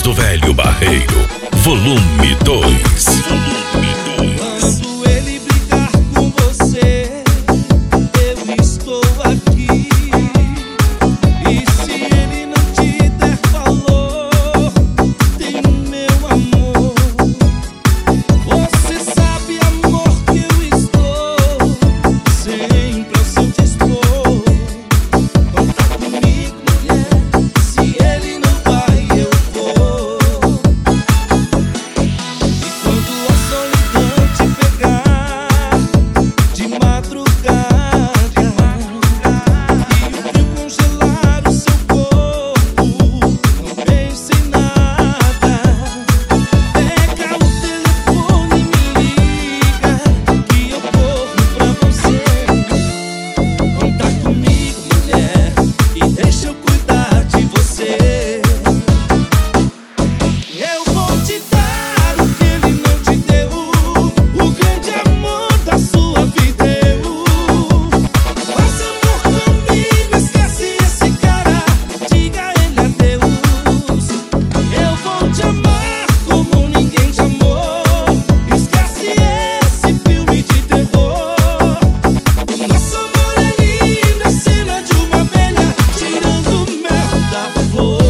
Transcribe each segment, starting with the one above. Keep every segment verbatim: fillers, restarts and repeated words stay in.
do Velho Barreiro, volume dois. Quando ele brigar com você, eu estou aqui. E se ele não te der valor, tem o meu amor. Você sabe, amor, que eu estou sempre ao seu dispor. Conta comigo, mulher, se ele não vai, eu vou. E quando a solidão te pegar de madrugada e o frio congelar o seu corpo, não pense em nada. Pega o telefone e me liga, que eu corro pra você. Conta comigo, mulher, e deixa eu cuidar de você. Eu vou te dar o que ele não te deu, o grande amor da sua vida. Eu faz amor comigo, esquece esse cara, diga ele adeus. Eu vou te amar como ninguém te amou, esquece esse filme de terror. O nosso amor é lindo, é cena de uma abelha tirando o mel da flor.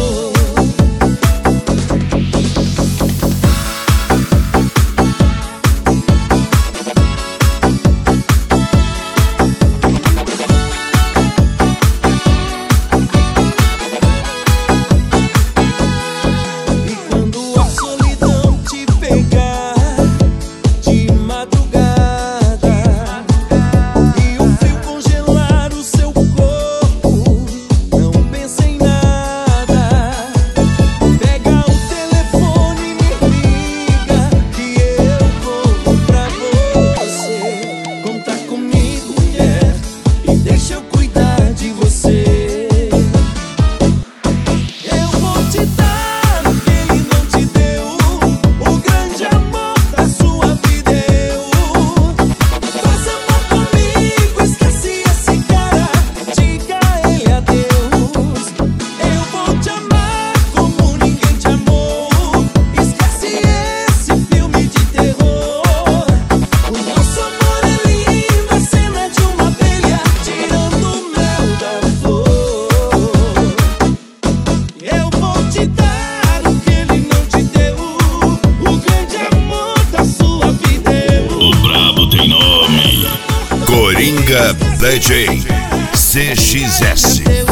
E quando a solidão te pegar de madrugada e o frio congelar o seu corpo, não pense em nada. Pega o telefone e me liga, que eu vou pra você. Conta comigo, mulher, e deixa eu cuidar de você. Eu vou te dar o que ele não te deu, o grande amor da sua vida. Eu faz amor comigo, esquece esse cara, diga ele adeus. Eu vou te amar como ninguém te amou, esquece esse filme de terror. O nosso amor é lindo, é cena de uma abelha tirando o mel da flor. Eu vou te dar o que ele não te deu, o grande amor da sua vida. O brabo tem nome: Coringa D J C X S.